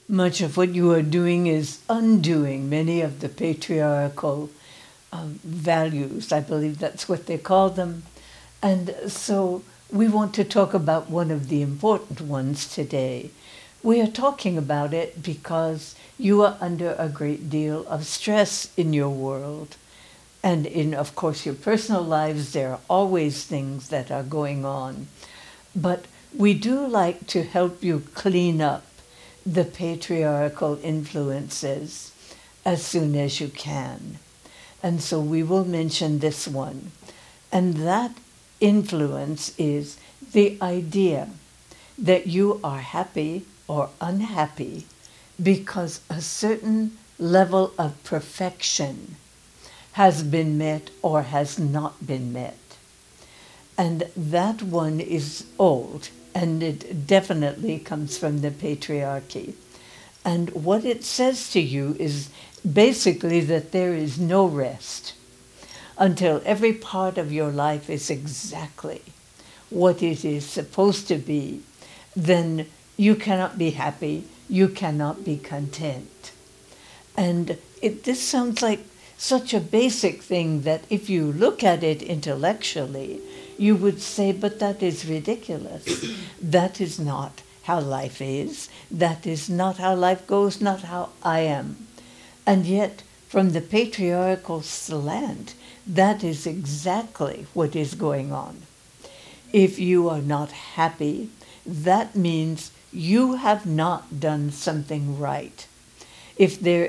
Much of what you are doing is undoing many of the patriarchal values. I believe that's what they call them. And so we want to talk about one of the important ones today. We are talking about it because you are under a great deal of stress in your world. And in, of course, your personal lives, there are always things that are going on. But we do like to help you clean up the patriarchal influences as soon as you can. And so we will mention this one. And that influence is the idea that you are happy or unhappy because a certain level of perfection has been met or has not been met. And that one is old, and it definitely comes from the patriarchy. And what it says to you is basically that there is no rest until every part of your life is exactly what it is supposed to be. Then you cannot be happy, you cannot be content. And this sounds like such a basic thing that if you look at it intellectually, you would say, but that is ridiculous. That is not how life is. That is not how life goes, not how I am. And yet, from the patriarchal slant, that is exactly what is going on. If you are not happy, that means you have not done something right. If there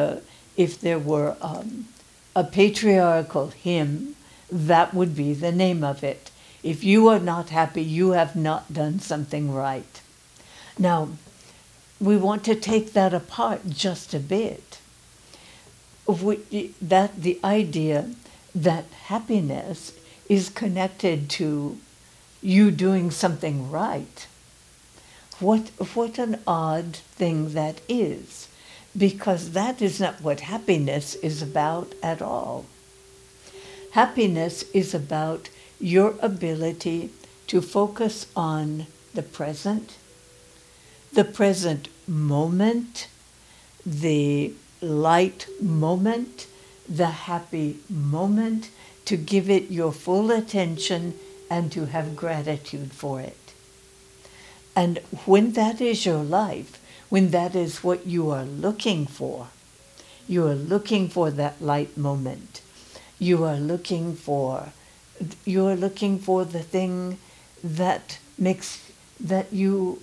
were a patriarchal hymn, that would be the name of it. If you are not happy, you have not done something right. Now, we want to take that apart just a bit. The idea that happiness is connected to you doing something right. What an odd thing that is, because that is not what happiness is about at all. Happiness is about your ability to focus on the present moment, the light moment, the happy moment, to give it your full attention and to have gratitude for it. And when that is your life, when that is what you are looking for that light moment. You are looking for the thing that makes that you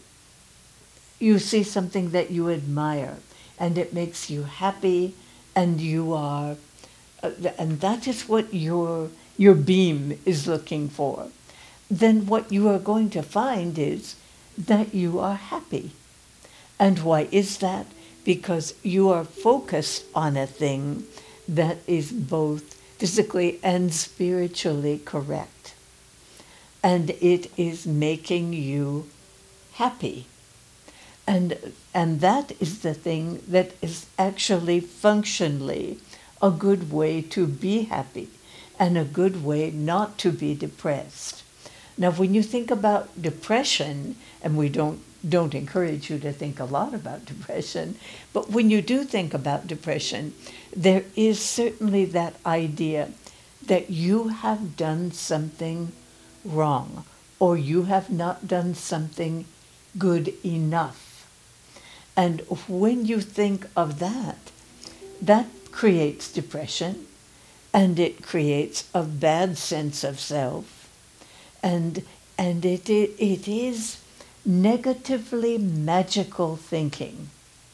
see something that you admire, and it makes you happy, and you are, and that is what your beam is looking for. Then what you are going to find is that you are happy. And why is that? Because you are focused on a thing that is both physically and spiritually correct. And it is making you happy. And that is the thing that is actually functionally a good way to be happy and a good way not to be depressed. Now, when you think about depression, and we don't encourage you to think a lot about depression, but when you do think about depression, there is certainly that idea that you have done something wrong, or you have not done something good enough. And when you think of that, that creates depression, and it creates a bad sense of self, and it is negatively magical thinking.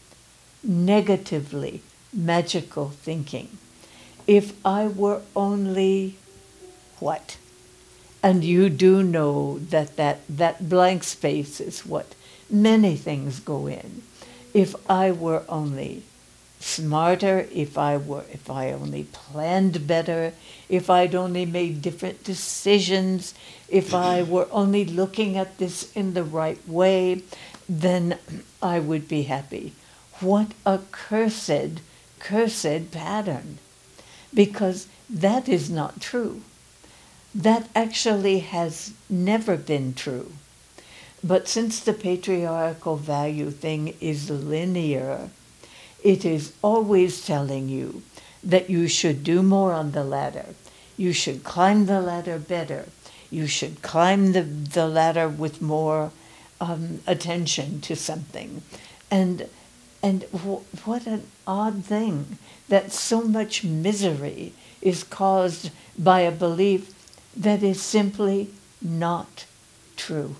Negatively magical thinking. If I were only what? And you do know that blank space is what many things go in. If I were only smarter, if I only planned better, if I'd only made different decisions, if I were only looking at this in the right way, then I would be happy. What a cursed pattern. Because that is not true. That actually has never been true. But since the patriarchal value thing is linear, it is always telling you that you should do more on the ladder. You should climb the ladder better. You should climb the ladder with more attention to something. And, what an odd thing that so much misery is caused by a belief that is simply not true.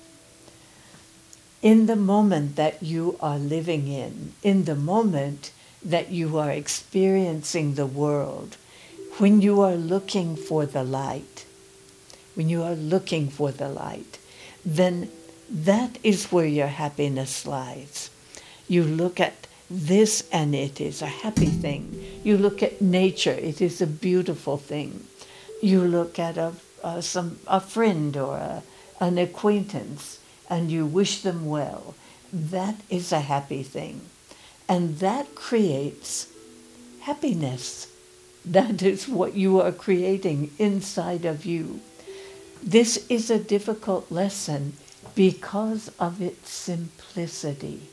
In the moment that you are living in the moment that you are experiencing the world, when you are looking for the light, then that is where your happiness lies. You look at this and it is a happy thing. You look at nature, it is a beautiful thing. You look at a friend or an acquaintance, and you wish them well. That is a happy thing. And that creates happiness. That is what you are creating inside of you. This is a difficult lesson because of its simplicity.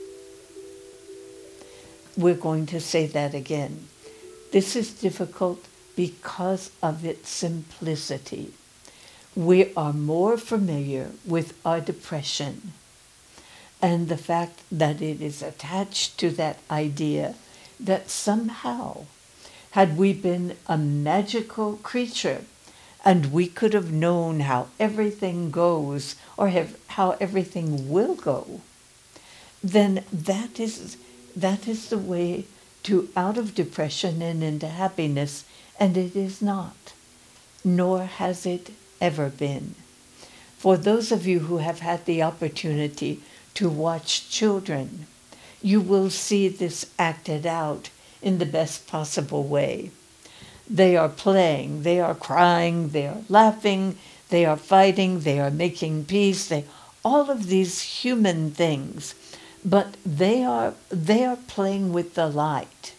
We're going to say that again. This is difficult because of its simplicity. We are more familiar with our depression and the fact that it is attached to that idea that somehow, had we been a magical creature and we could have known how everything goes or how everything will go, then that is the way out of depression and into happiness, and it is not, nor has it ever been. For those of you who have had the opportunity to watch children, you will see this acted out in the best possible way. They are playing, they are crying, they are laughing, they are fighting, they are making peace, all of these human things, but they are playing with the light.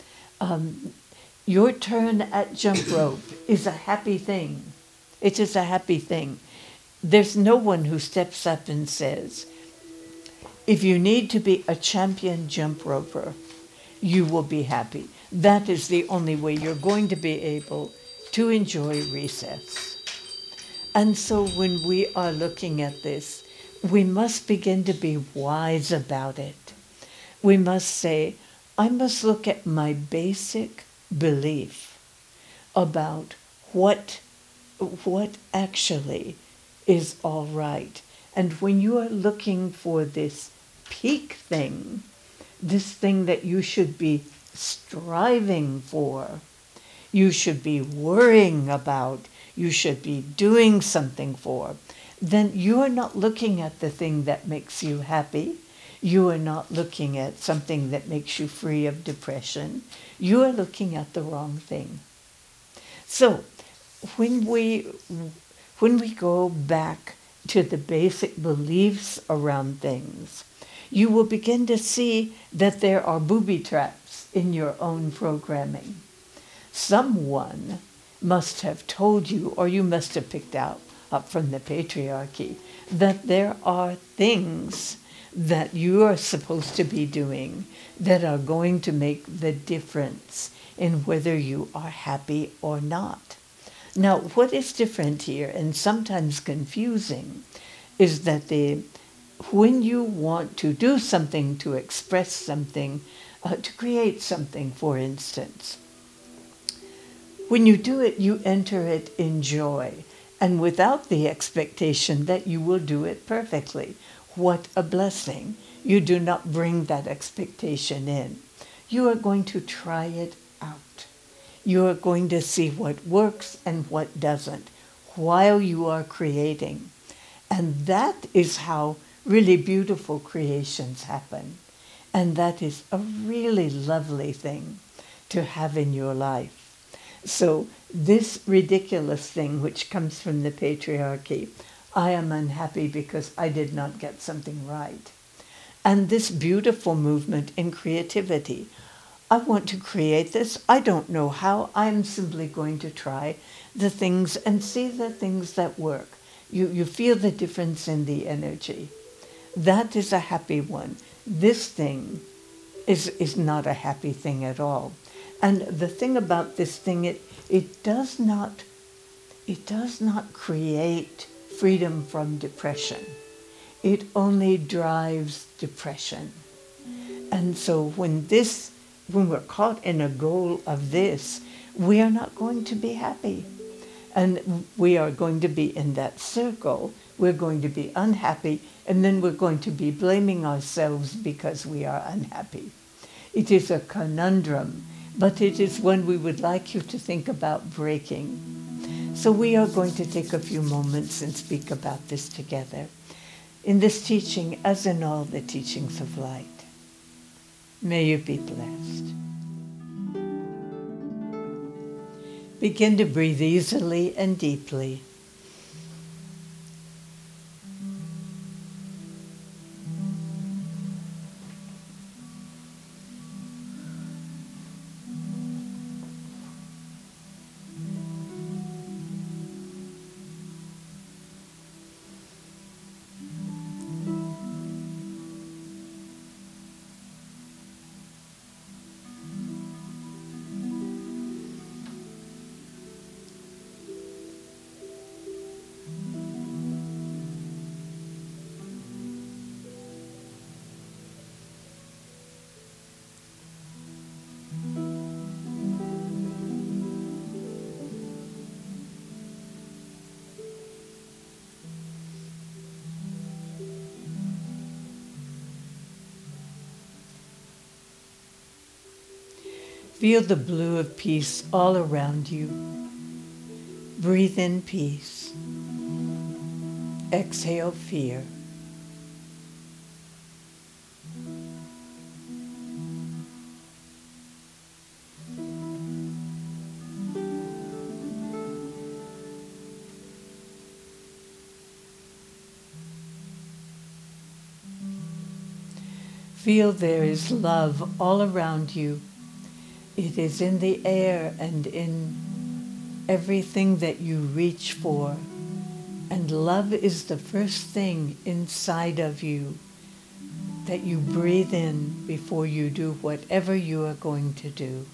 Your turn at jump rope is a happy thing. It is a happy thing. There's no one who steps up and says, if you need to be a champion jump roper, you will be happy. That is the only way you're going to be able to enjoy recess. And so when we are looking at this, we must begin to be wise about it. We must say, I must look at my basic belief about what actually is all right. And when you are looking for this peak thing, this thing that you should be striving for, you should be worrying about, you should be doing something for, then you are not looking at the thing that makes you happy. You are not looking at something that makes you free of depression. You are looking at the wrong thing. So when we go back to the basic beliefs around things, you will begin to see that there are booby traps in your own programming. Someone must have told you, or you must have picked up from the patriarchy, that there are things that you are supposed to be doing that are going to make the difference in whether you are happy or not. Now, what is different here, and sometimes confusing, is that when you want to do something, to express something, to create something, for instance, when you do it, you enter it in joy, and without the expectation that you will do it perfectly. What a blessing. You do not bring that expectation in. You are going to try it out. You are going to see what works and what doesn't while you are creating. And that is how really beautiful creations happen. And that is a really lovely thing to have in your life. So this ridiculous thing which comes from the patriarchy, I am unhappy because I did not get something right. And this beautiful movement in creativity, I want to create this. I don't know how. I'm simply going to try the things and see the things that work. You feel the difference in the energy. That is a happy one. This thing is not a happy thing at all. And the thing about this thing, it does not create freedom from depression. It only drives depression. And so when we're caught in a goal of this, we are not going to be happy. And we are going to be in that circle. We're going to be unhappy, and then we're going to be blaming ourselves because we are unhappy. It is a conundrum, but it is one we would like you to think about breaking. So we are going to take a few moments and speak about this together in this teaching, as in all the teachings of light. May you be blessed. Begin to breathe easily and deeply. Feel the blue of peace all around you. Breathe in peace. Exhale fear. Feel there is love all around you. It is in the air and in everything that you reach for. And love is the first thing inside of you that you breathe in before you do whatever you are going to do.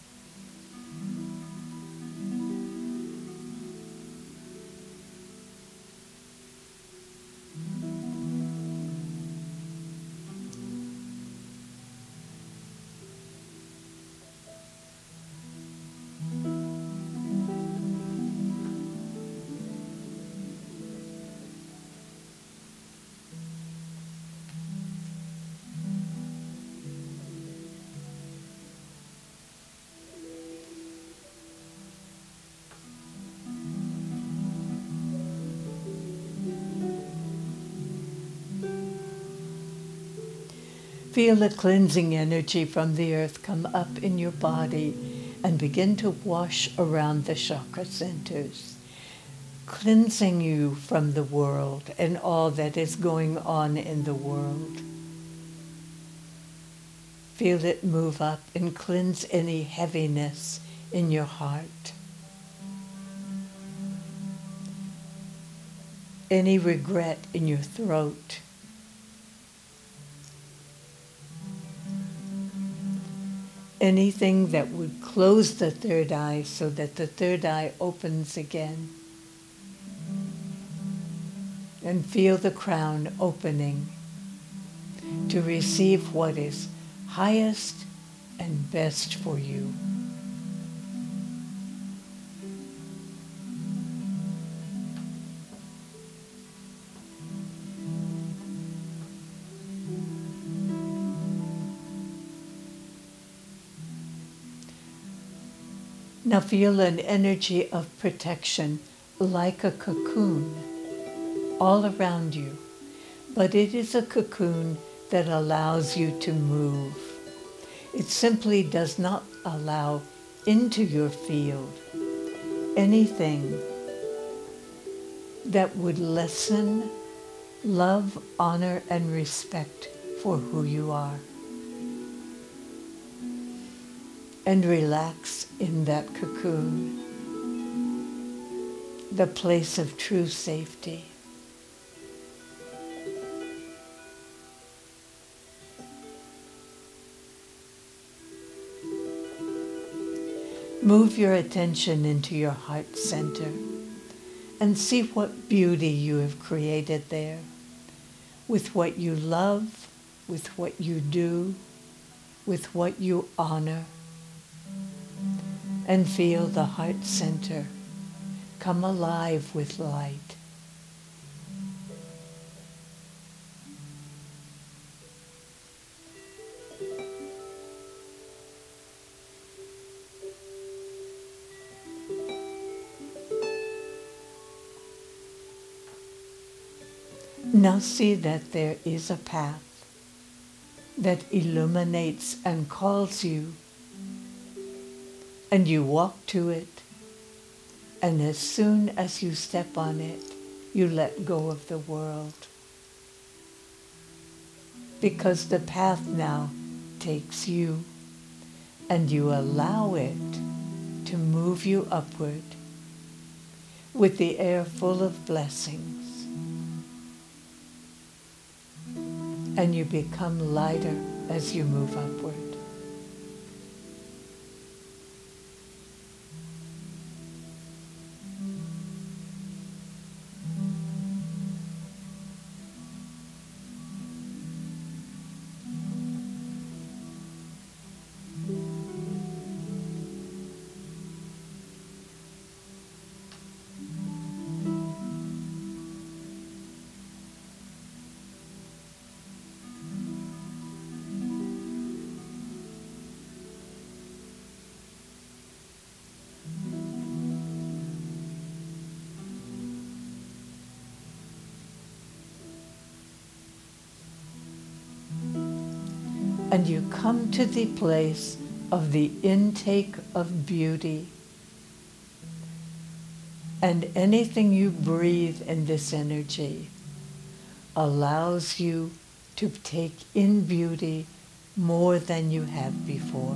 Feel the cleansing energy from the earth come up in your body and begin to wash around the chakra centers, cleansing you from the world and all that is going on in the world. Feel it move up and cleanse any heaviness in your heart, any regret in your throat, anything that would close the third eye so that the third eye opens again. And feel the crown opening to receive what is highest and best for you. Now feel an energy of protection like a cocoon all around you, but it is a cocoon that allows you to move. It simply does not allow into your field anything that would lessen love, honor, and respect for who you are. And relax in that cocoon, the place of true safety. Move your attention into your heart center and see what beauty you have created there with what you love, with what you do, with what you honor. And feel the heart center come alive with light. Now see that there is a path that illuminates and calls you, and you walk to it, and as soon as you step on it, you let go of the world. Because the path now takes you, and you allow it to move you upward with the air full of blessings. And you become lighter as you move upward. And you come to the place of the intake of beauty. And anything you breathe in this energy allows you to take in beauty more than you have before.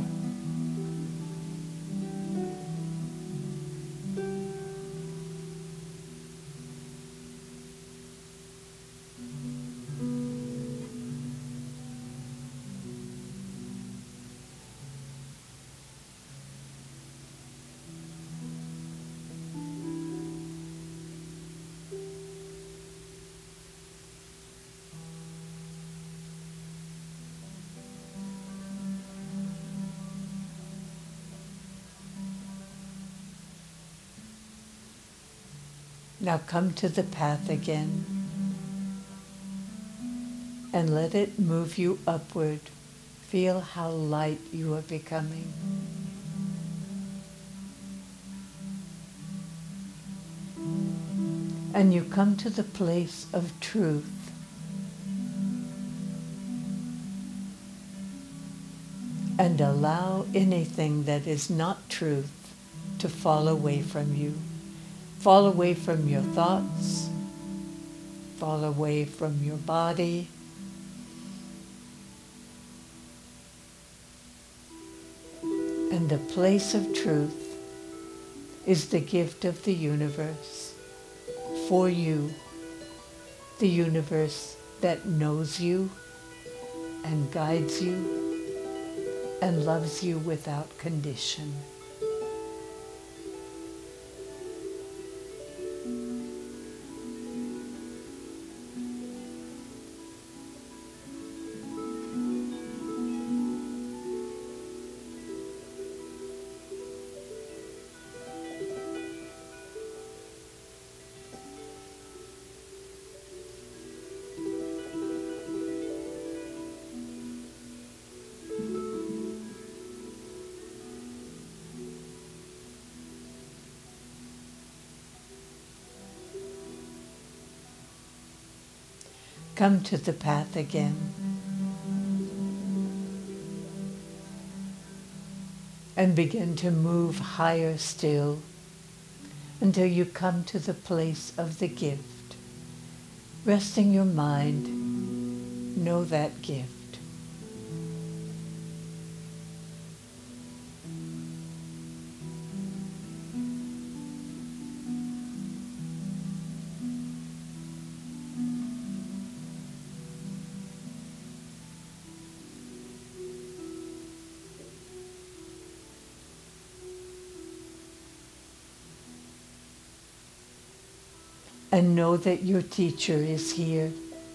Now come to the path again and let it move you upward. Feel how light you are becoming. And you come to the place of truth. And allow anything that is not truth to fall away from you. Fall away from your thoughts. Fall away from your body. And the place of truth is the gift of the universe for you. The universe that knows you and guides you and loves you without condition. Come to the path again. And begin to move higher still until you come to the place of the gift. Resting your mind, know that gift. and know that your teacher is here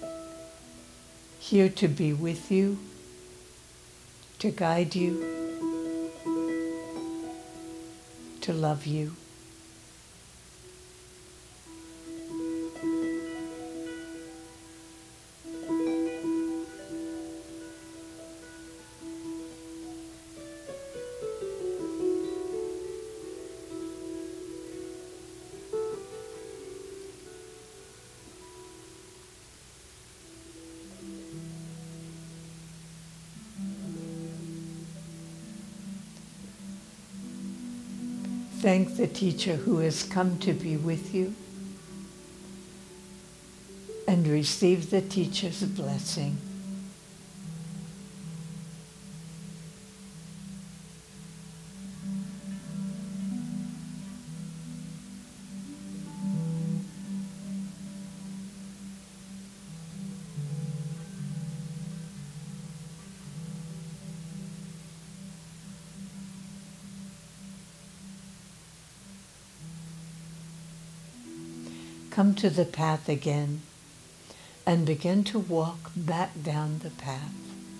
to be with you, to guide you, to love you. Thank the teacher who has come to be with you, and receive the teacher's blessing. Come to the path again and begin to walk back down the path,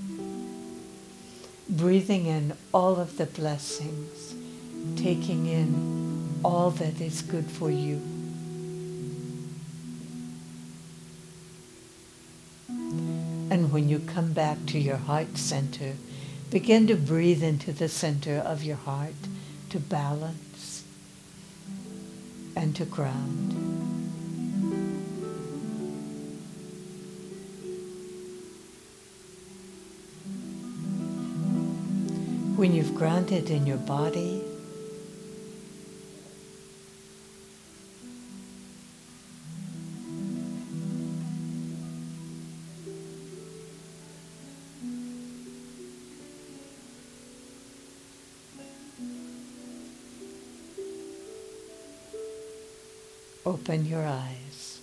breathing in all of the blessings, taking in all that is good for you. And when you come back to your heart center, begin to breathe into the center of your heart to balance and to ground. When you've grounded in your body, open your eyes.